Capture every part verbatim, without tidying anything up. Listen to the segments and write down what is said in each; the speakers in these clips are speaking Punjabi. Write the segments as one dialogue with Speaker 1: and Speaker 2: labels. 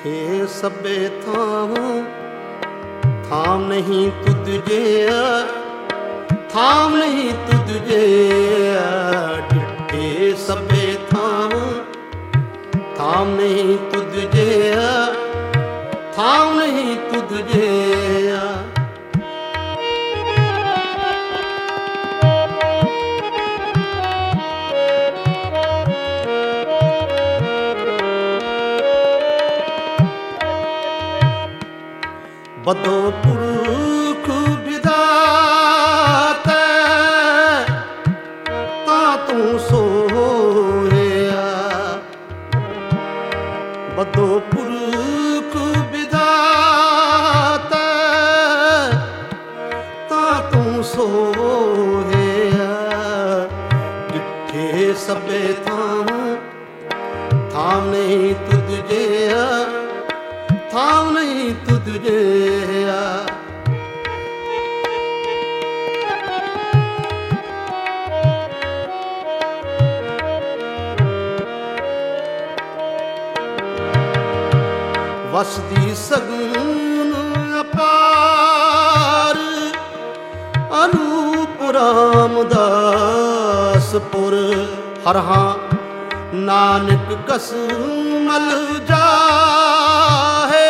Speaker 1: ਜਿੱਥੇ ਸਭੇ ਥਾਮ ਥਾਮ ਨਹੀਂ ਤੁਧ ਜਿਆ, ਥਾਮ ਨਹੀਂ ਤੁਧ ਜਿਆ। ਜਿੱਥੇ ਸਭੇ ਥਾਮ ਥਾਮ ਨਹੀਂ ਤੁਧ ਜਿਆ, ਥਾਮ ਨਹੀਂ ਤੁਧ ਜਿਆ। ਬਦੋ ਪੁਰਖ ਵਿਧਾਤਾ ਤਾਂ ਤੂੰ ਸੋਇਆ, ਬਦੋ ਪੁਰਖ ਵਿਧਾਤਾ ਤਾਂ ਤੂੰ ਸੋਇਆ। ਜਿੱਥੇ ਸਭੇ ਥਾਮ ਥਾਮ ਨਹੀਂ ਤੁਧ ਜਿਆ, ਥਾਮ ਨਹੀਂ ਤੁਧ ਜਿਆ। ਵਸਦੀ ਸਗੁਨ ਅਪਾਰ ਅਨੂਪ ਰਾਮਦਾਸ ਪੁਰ। ਹਰ ਹਾਂ ਨਾਨਕ ਕਸ ਮਲ ਜਾਹੇ,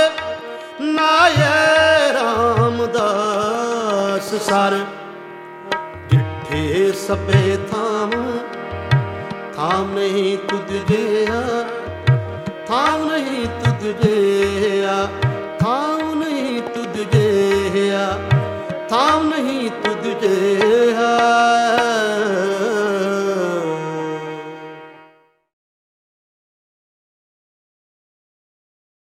Speaker 1: ਨਾਏ ਰਾਮਦਾਸ ਸਰ। ਜਿੱਥੇ ਸਭੇ ਥਾਮ ਥਾਮ ਨਹੀਂ ਤੁਧ ਜਿਆ, ਥਾਮ ਨਹੀਂ ਤੁਧ ਜਿਆ। ਥਾਮ ਨਹੀਂ ਤੁਧ ਜਿਆ, ਥਾਮ ਨਹੀਂ ਤੁਧ ਜਿਆ।